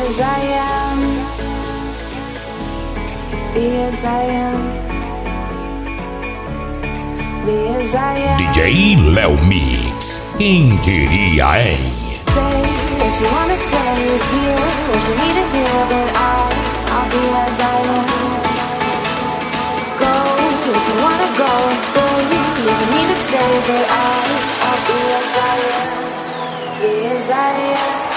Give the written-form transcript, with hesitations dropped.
as I am, be as I am, be as I am. DJ Léo Mix, quem diria, hein? Say what you wanna say, hear what you need to hear, but I'll be as I am. Go if you wanna go, stay if you need to stay, but I'll be as I am, be as I am.